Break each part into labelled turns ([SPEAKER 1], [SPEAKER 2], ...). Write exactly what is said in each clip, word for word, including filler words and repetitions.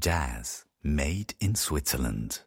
[SPEAKER 1] Jazz, made in Switzerland.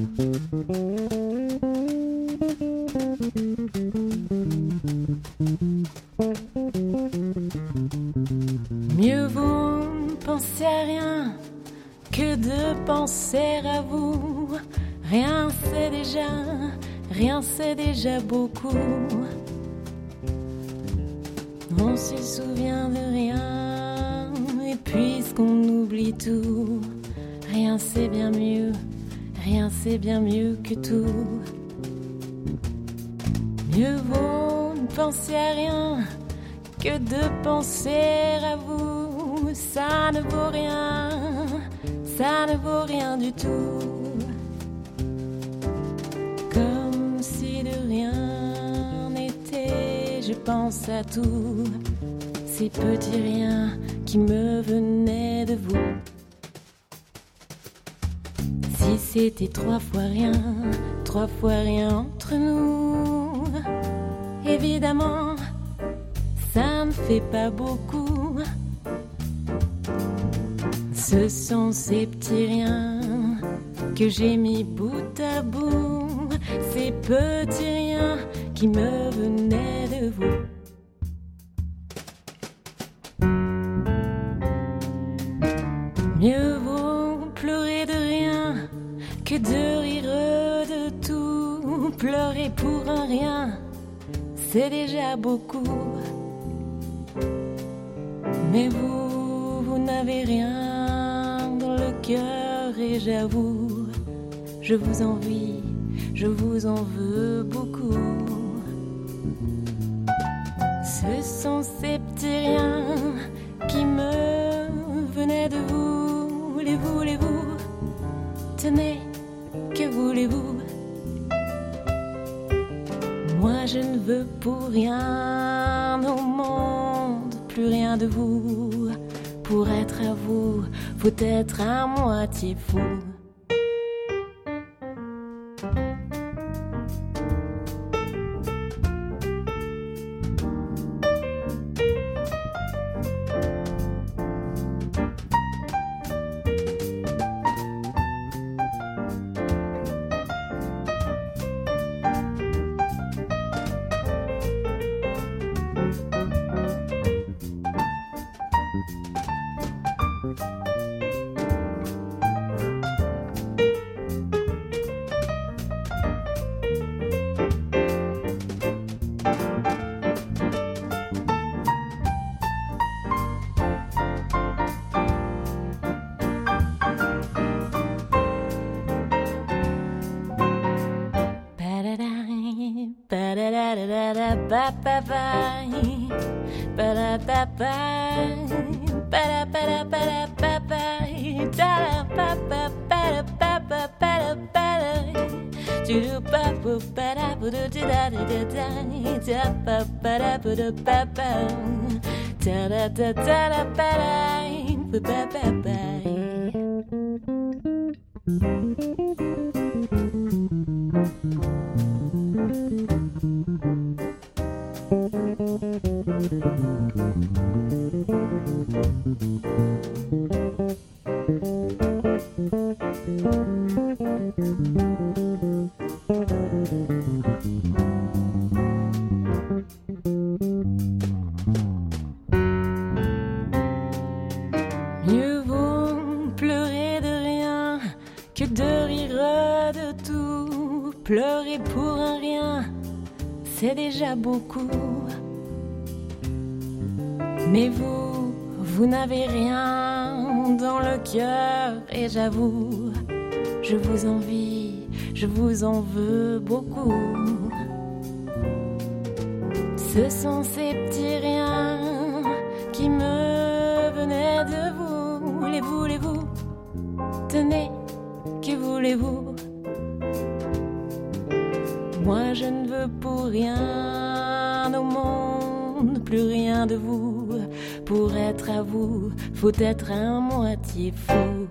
[SPEAKER 2] Mieux vaut ne penser à rien que de penser à vous. Rien c'est déjà, rien c'est déjà beaucoup. On se souvient de rien, et puisqu'on oublie tout, rien c'est bien mieux, rien c'est bien mieux que tout. Mieux vaut ne penser à rien que de penser à vous. Ça ne vaut rien, ça ne vaut rien du tout. Comme si de rien n'était, je pense à tout. Ces petits riens qui me venaient de vous. Si c'était trois fois rien, trois fois rien entre nous, évidemment, ça ne fait pas beaucoup. Ce sont ces petits riens que j'ai mis bout à bout, ces petits riens qui me venaient de vous. Mieux vaut pleurer de rien que de rire de tout. Pleurer pour un rien, c'est déjà beaucoup. Mais vous, vous n'avez rien dans le cœur et j'avoue, je vous envie, je vous en veux beaucoup. Ce sont ces petits riens qui me venaient de vous. Les voulez-vous? Tenez, que voulez-vous? Moi je ne veux pour rien au monde, plus rien de vous. Pour être à vous, faut être à moitié fou. Mieux vaut pleurer de rien que de rire de tout. Pleurer pour un rien, c'est déjà beaucoup. Mais vous, vous n'avez rien dans le cœur et j'avoue, je vous envie, je vous en veux beaucoup. Ce sont ces petits riens qui me venaient de vous. Les voulez-vous? Tenez, que voulez-vous? Moi je ne veux pour rien au monde, plus rien de vous. Pour être à vous, faut être à moitié fou.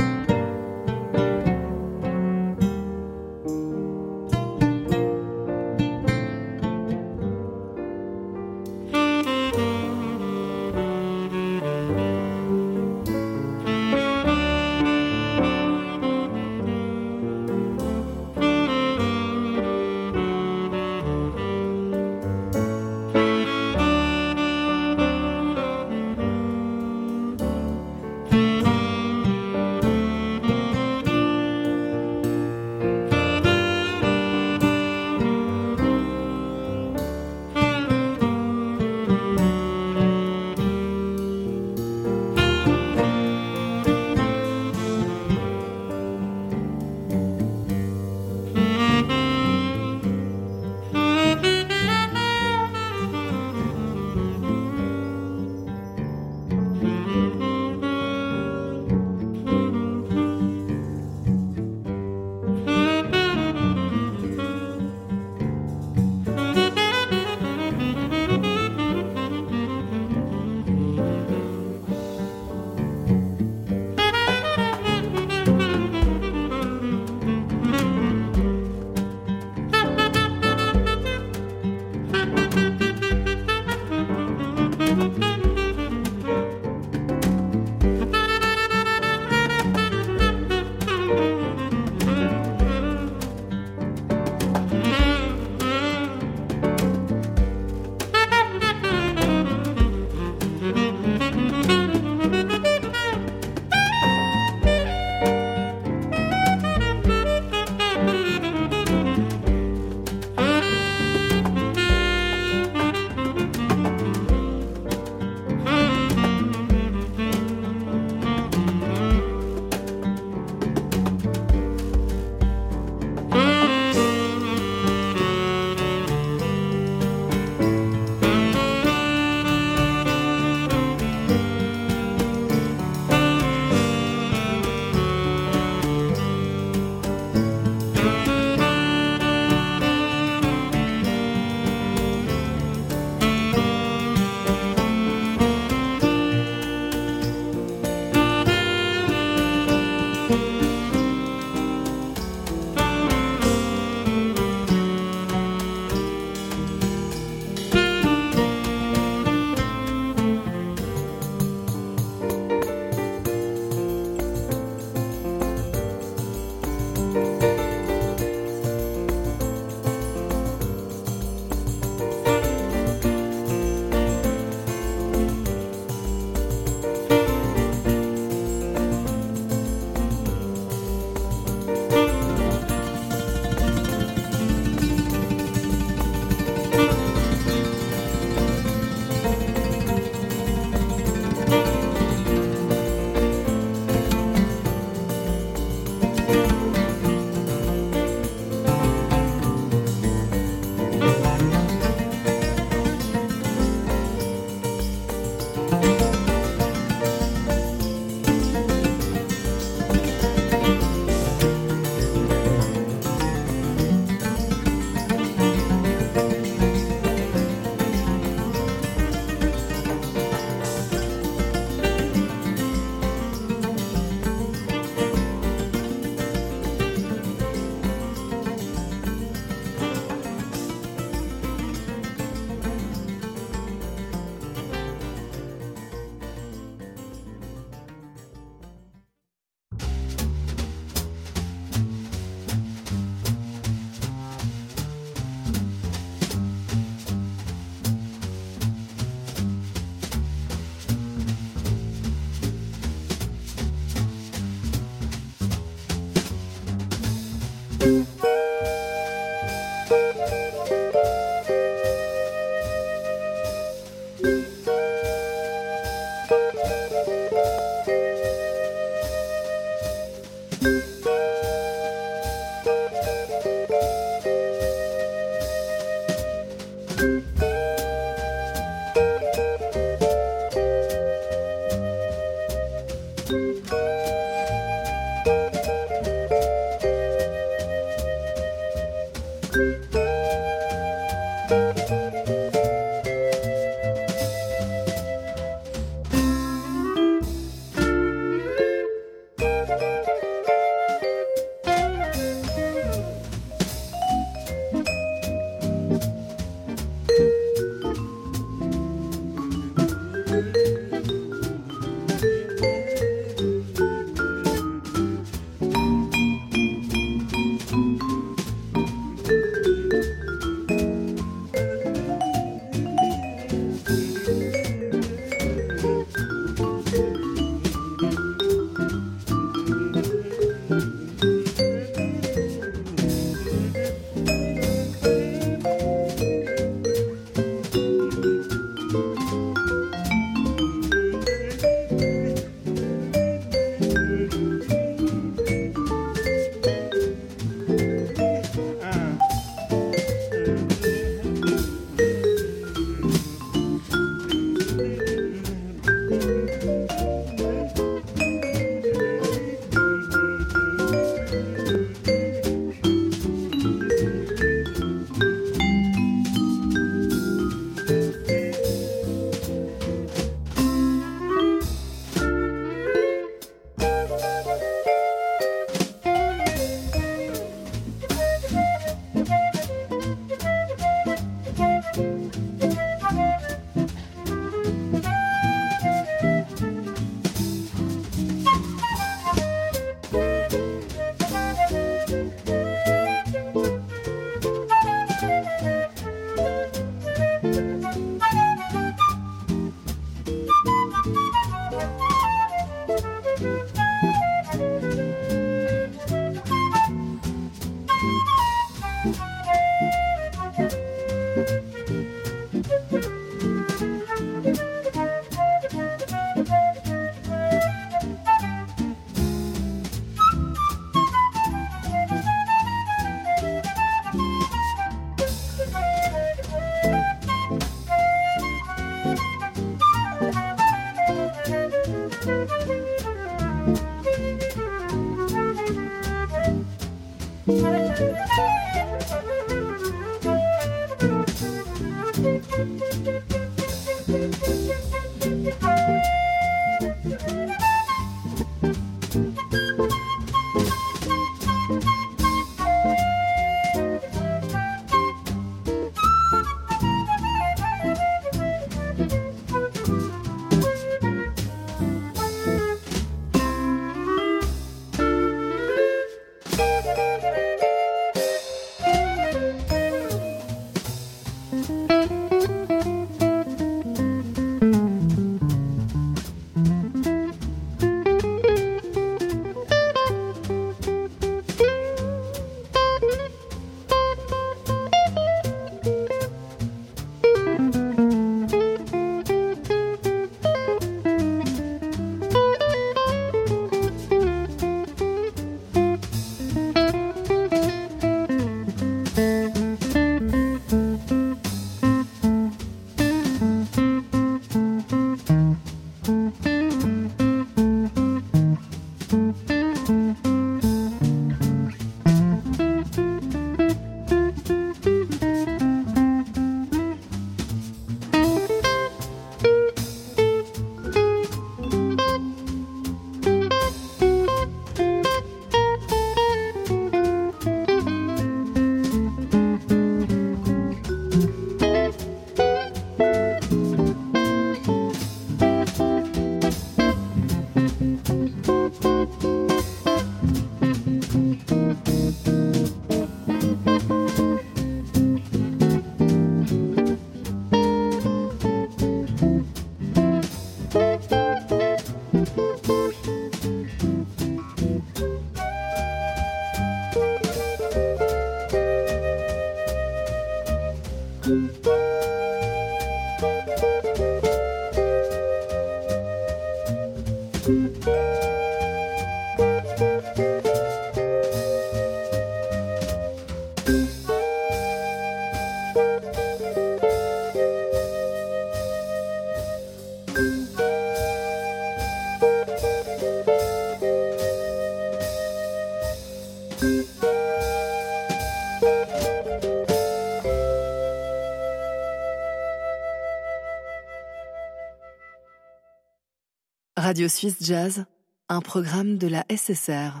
[SPEAKER 3] Radio Suisse Jazz, un programme de la S S R.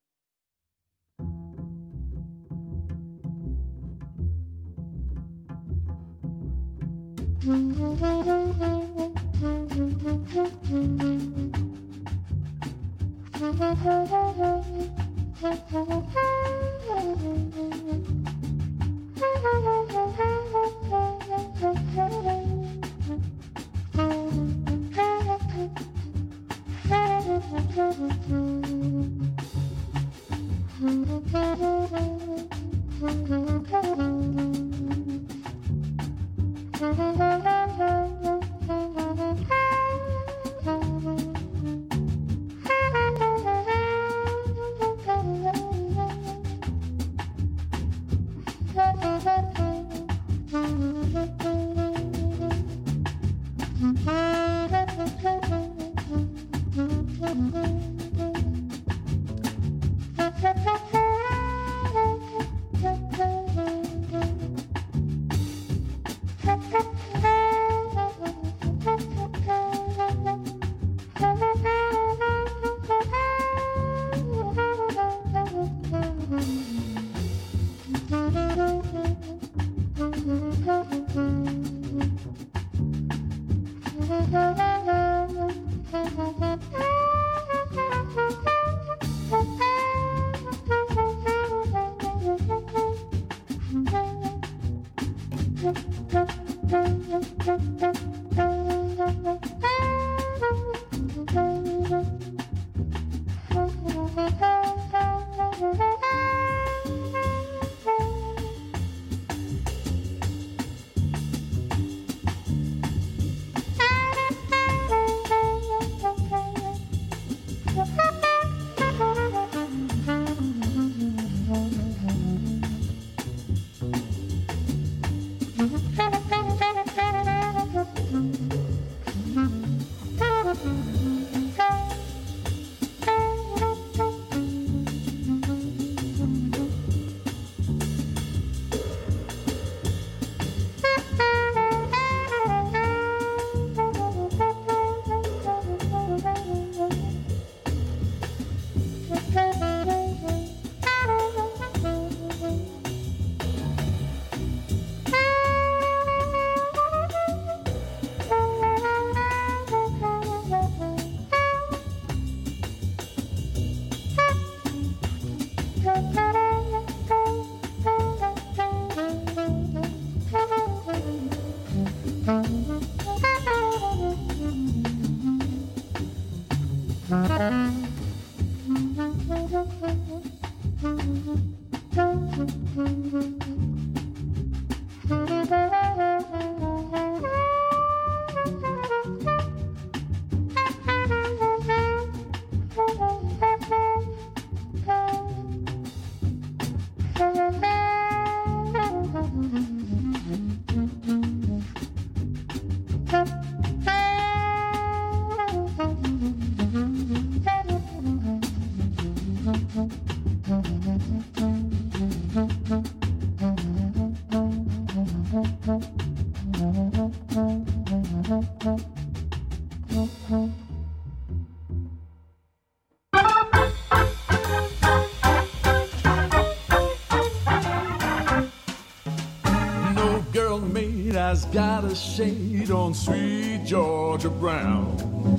[SPEAKER 4] Has got a shade on sweet Georgia Brown.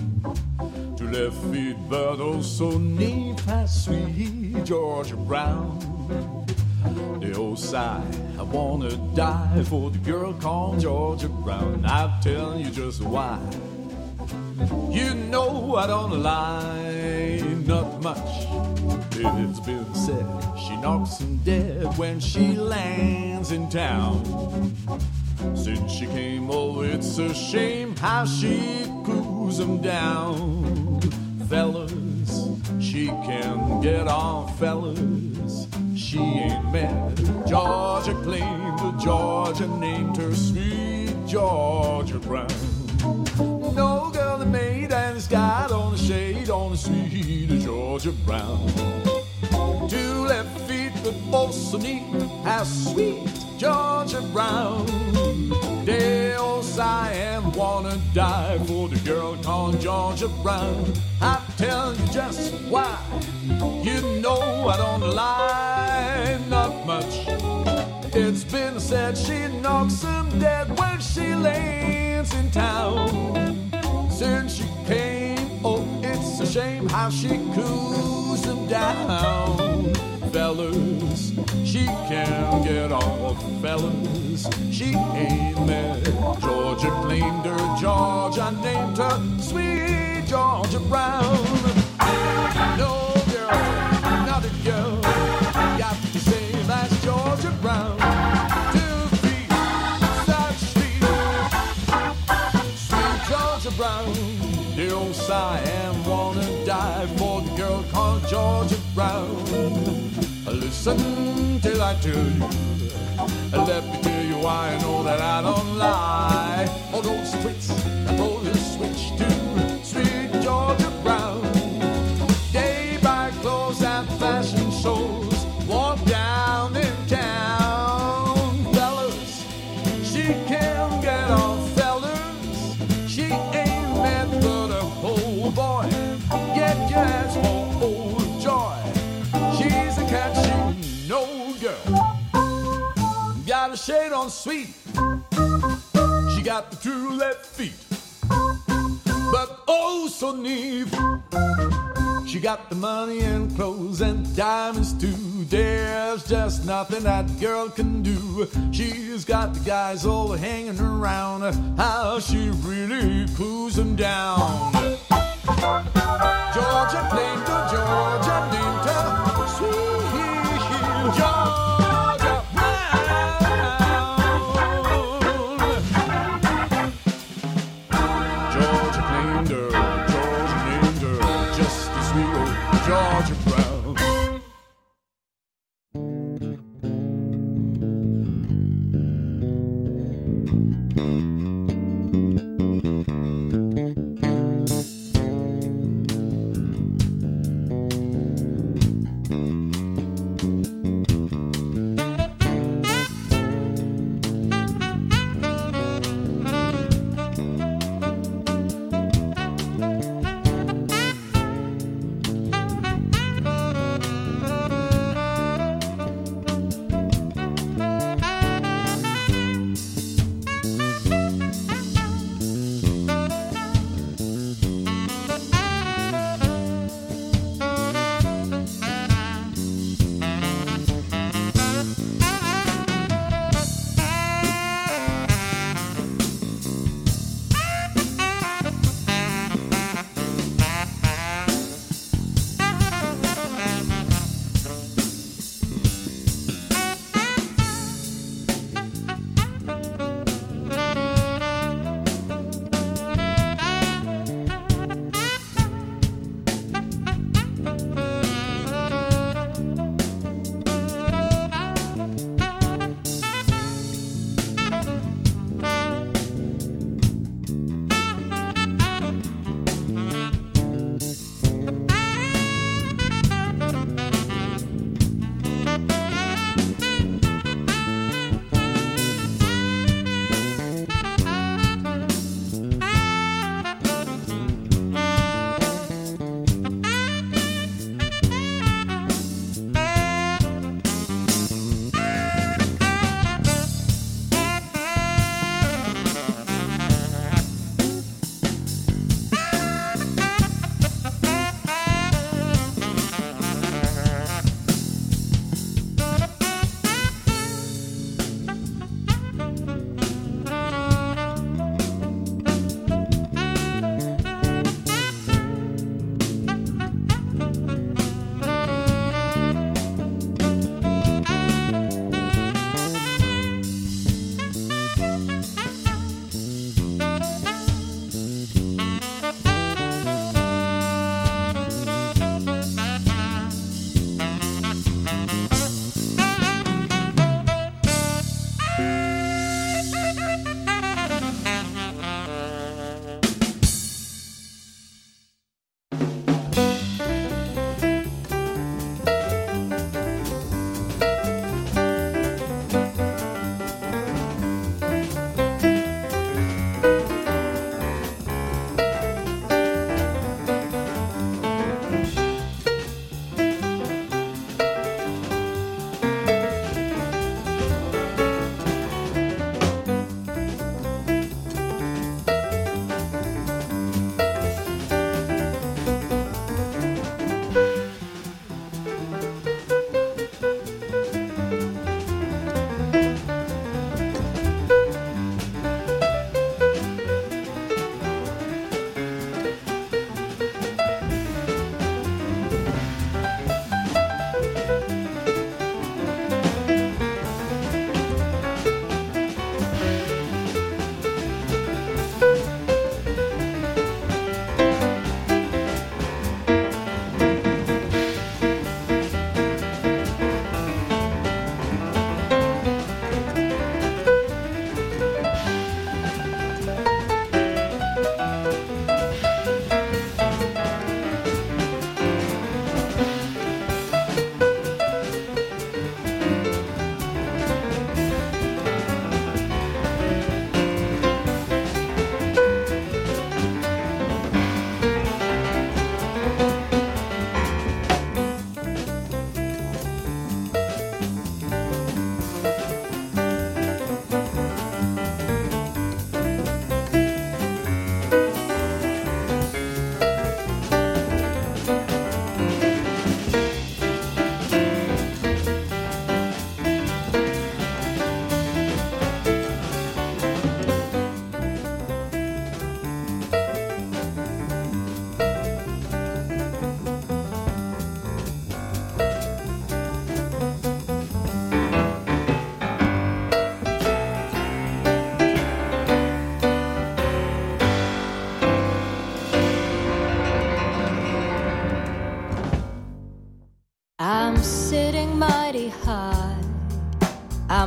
[SPEAKER 4] Two left feet, but also knee past sweet Georgia Brown. The old side, I wanna die for the girl called Georgia Brown. I'll tell you just why. You know I don't lie, not much. It's been said she knocks him dead when she lands in town. Since she came over, it's a shame how she cools them down. Fellas, she can get on, fellas. She ain't mad. Georgia claimed the Georgia named her sweet Georgia Brown. No girl that made and it's got on the shade on the sweet Georgia Brown. Two left feet but also neat, how sweet Georgia Brown. Day old Siam wanna die for the girl called Georgia Brown. I tell you just why. You know I don't lie, not much. It's been said she knocks him dead when she lands in town. Since she came, oh, it's a shame how she cools him down. Fellas, she can't get off. Fellas, she ain't mad. Georgia claimed her, Georgia named her Sweet Georgia Brown. No girl, not a girl, got the same as Georgia Brown. Two feet, such sweet, Sweet Georgia Brown. The old Siam wanna die for the girl called Georgia Brown. Listen till I tell you, let me tell you why I know that I don't lie. All those twits that roll the switch to Sweet Georgia Brown. They buy clothes at fashion shows, walk down in town. Fellas, she can't get off. Fellas, she ain't meant but a whole boy. Get your hands for old joy. She's a catchy no girl. Got a shade on sweet. She got the true left feet, but oh so neat. She got the money and clothes and diamonds too. There's just nothing that girl can do. She's got the guys all hanging around. How she really cools them down. Georgia named her, Georgia named her Sweet Georgia Brown. Georgia claimed her, Georgia named her just the sweet old Georgia Brown.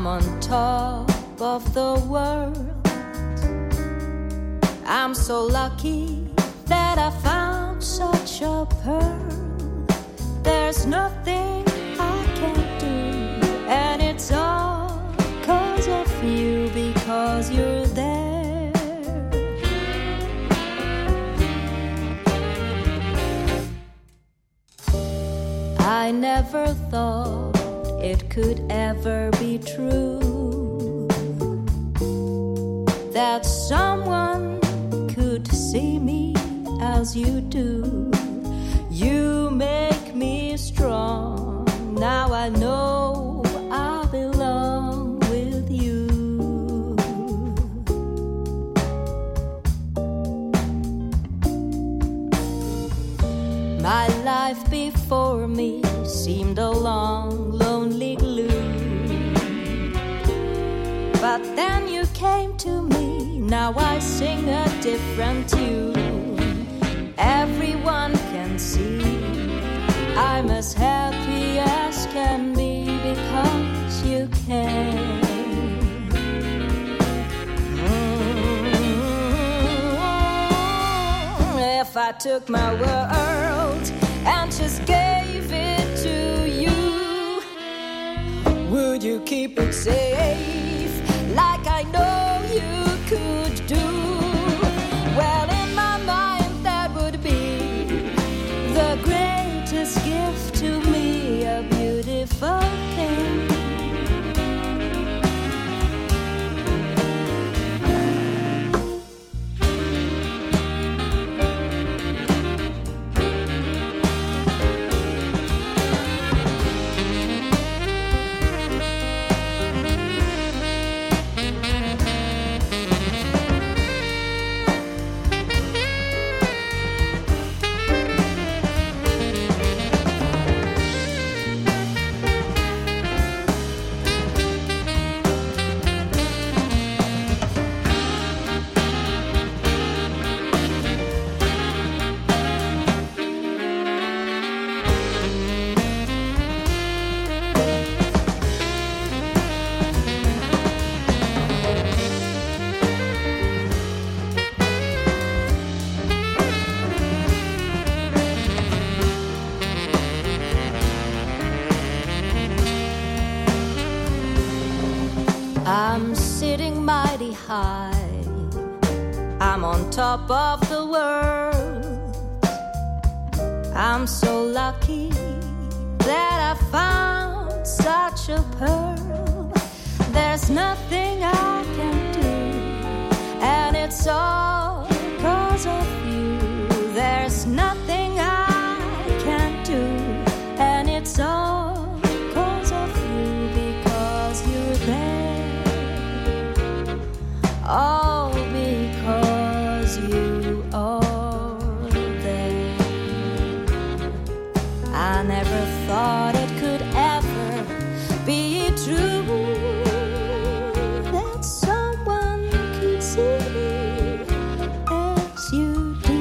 [SPEAKER 2] I'm on top of the world. I'm so lucky that I found such a pearl. There's nothing I can't do, and it's all 'cause of you, because you're there. I never thought it could ever be true that someone could see me as you do. You make me strong. Now I know I belong with you. My life before me seemed a long, lonely gloom, but then you came to me. Now I sing a different tune. Everyone can see I'm as happy as can be, because you can. Mm-hmm. If I took my world and just gave it to you, would you keep it safe like I know you could do? Well, in my mind that would be the greatest gift to me, a beautiful thing. I'm sitting mighty high. I'm on top of the world. I'm so lucky that I found such a pearl. There's nothing I can do, and it's all 'cause of you. There's nothing I can do, and it's all 'cause of you, because you're there. All because you are there. I never thought it could ever be true that someone could see me as you do.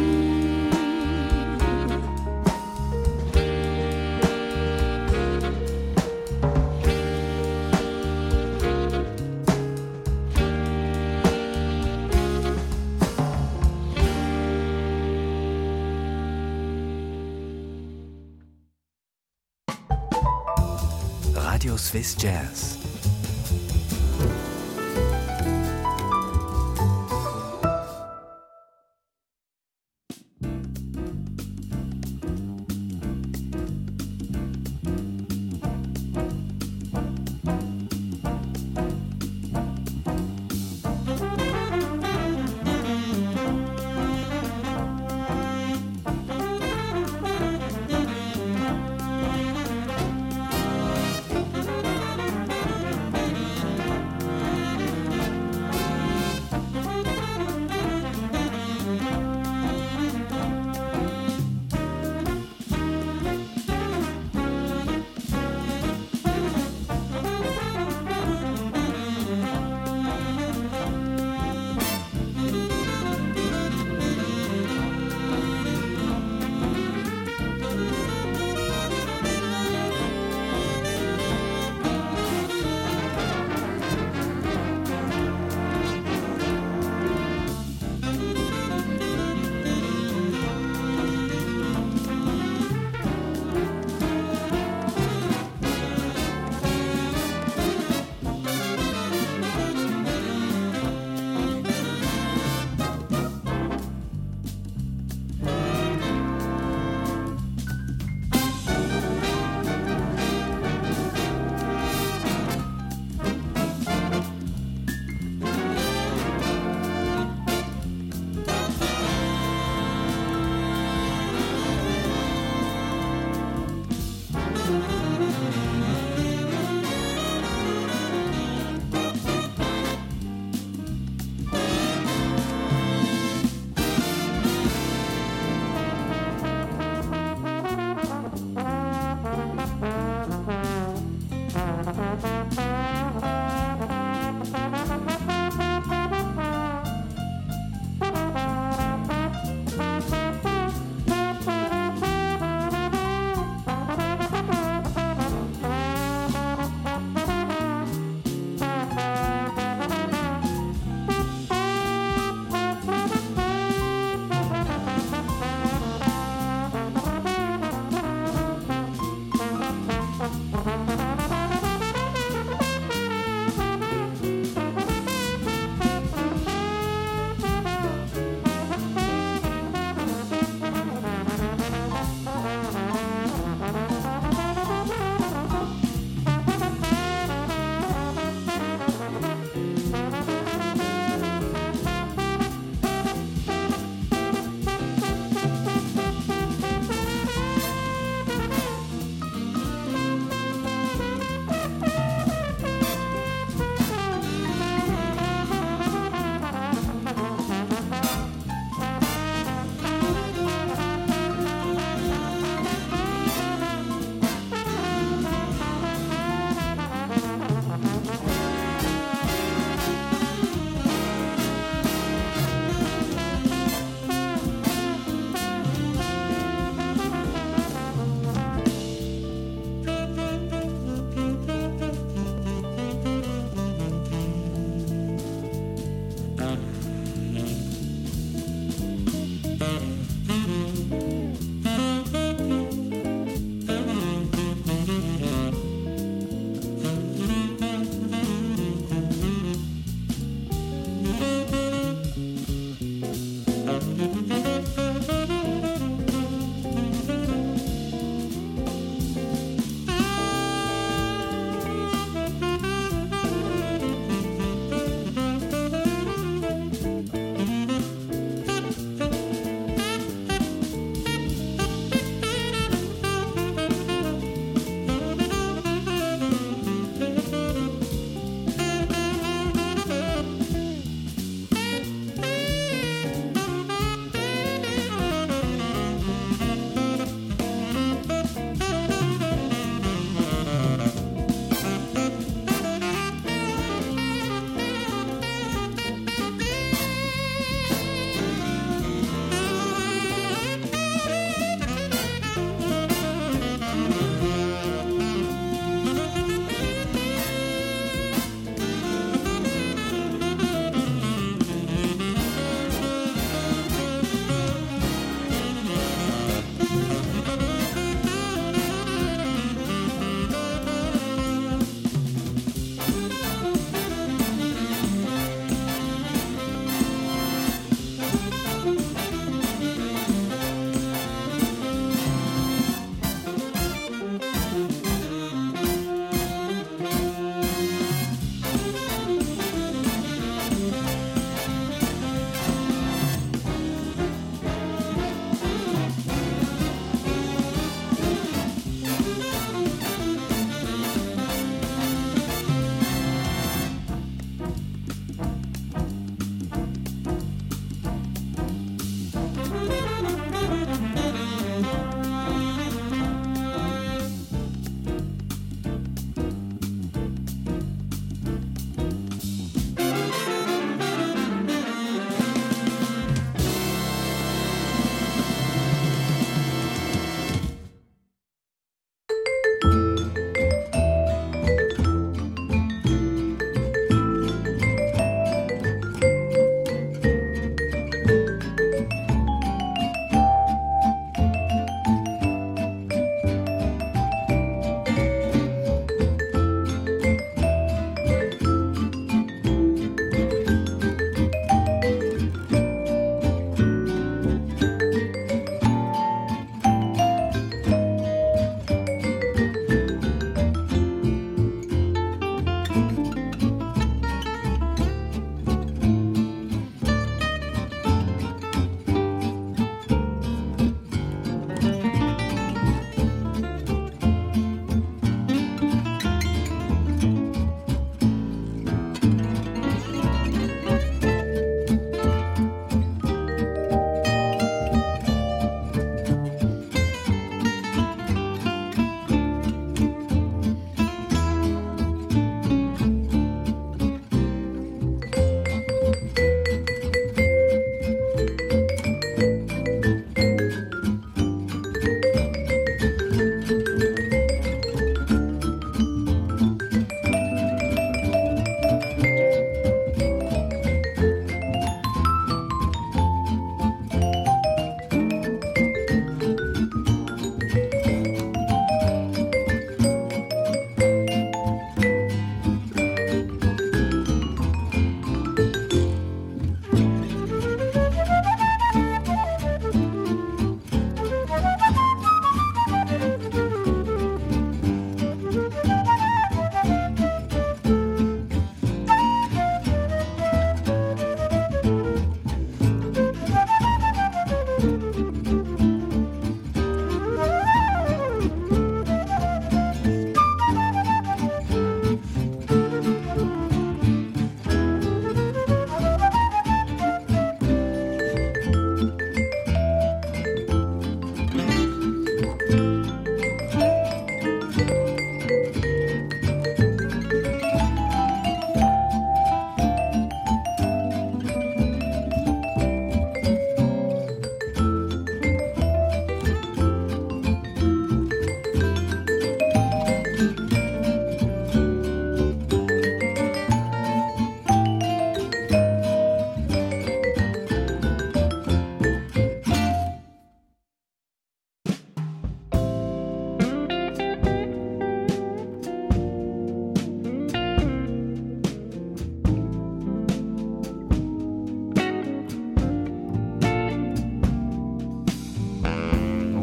[SPEAKER 1] Radio Swiss Jazz.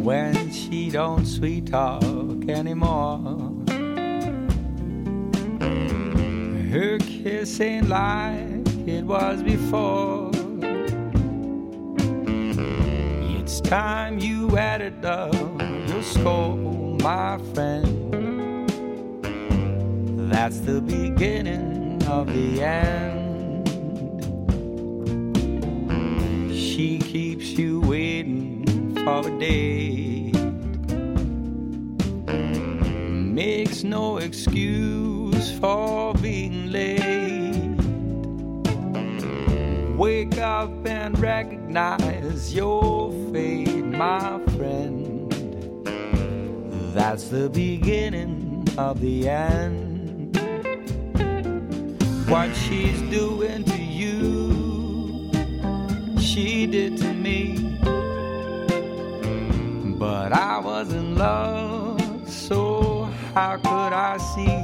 [SPEAKER 5] when she don't sweet talk anymore. Her kiss ain't like it was before. It's time you added up your score, my friend. That's the beginning of the end. She keeps you waiting for a date, makes no excuse for being late. Wake up and recognize your fate, my friend. That's the beginning of the end. What she's doing to you, she did to me. But I was in love, so how could I see?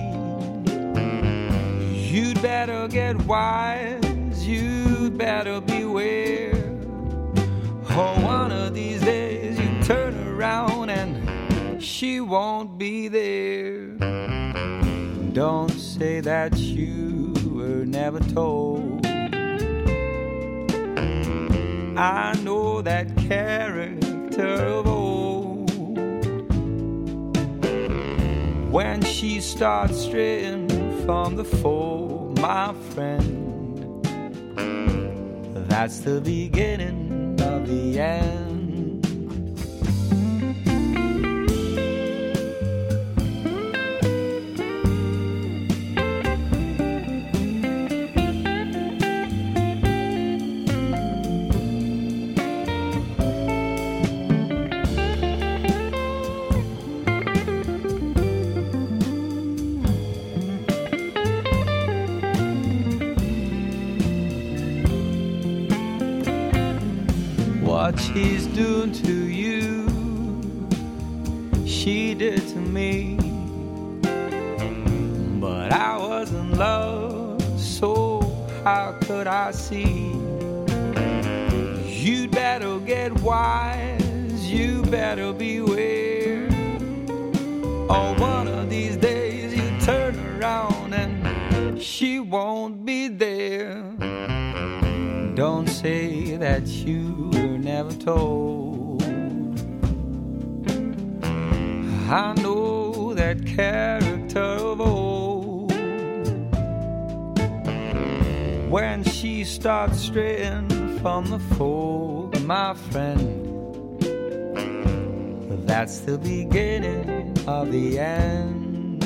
[SPEAKER 5] You'd better get wise, you'd better beware. Oh, one of these days you turn around and she won't be there. Don't say that you were never told. I know that character of old. When she starts straying from the fold, my friend, that's the beginning of the end. What she's doing to you, she did to me. But I was in love, so how could I see? You'd better get wise, you better beware. Oh, one of these days you turn around and she won't be there. Don't say that you were never told. I know that character of old. When she starts straying from the fold, my friend, that's the beginning of the end.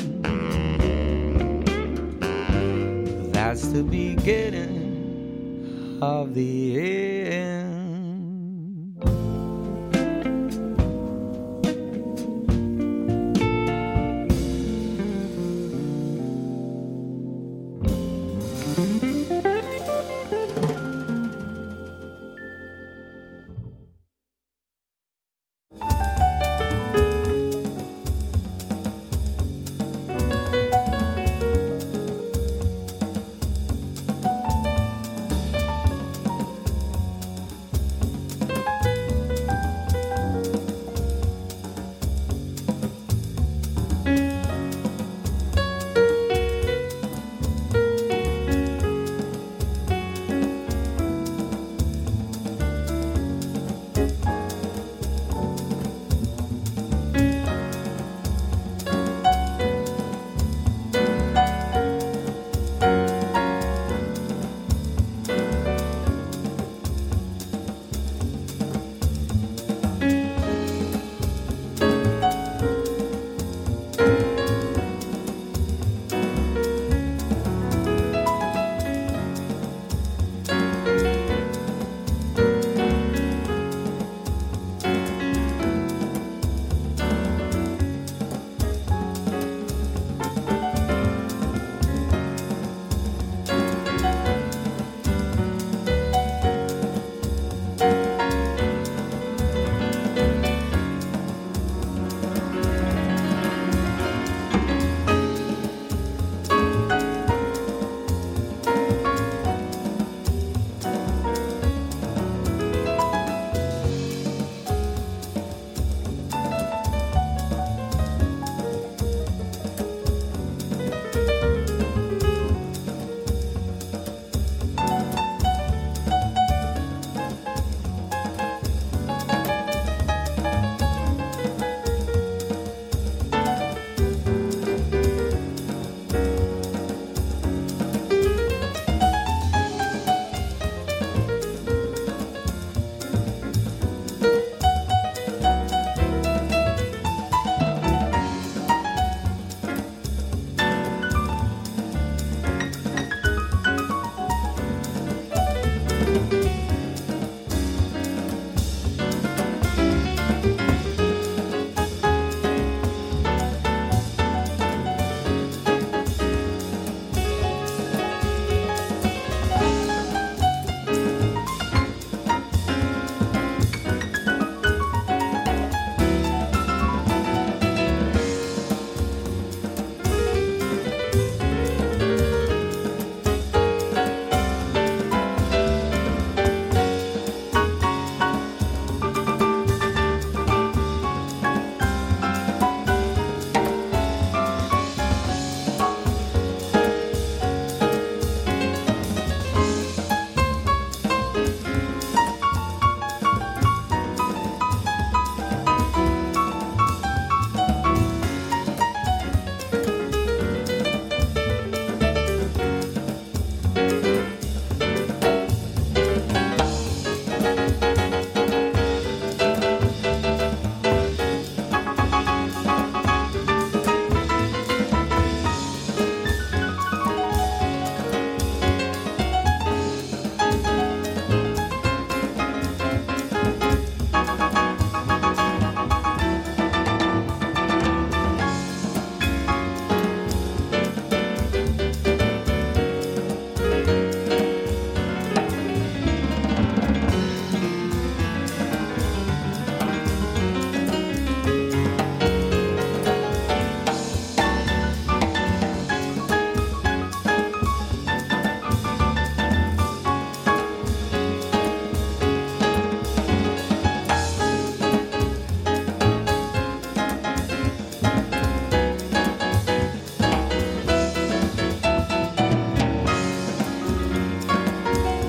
[SPEAKER 5] That's the beginning of the end.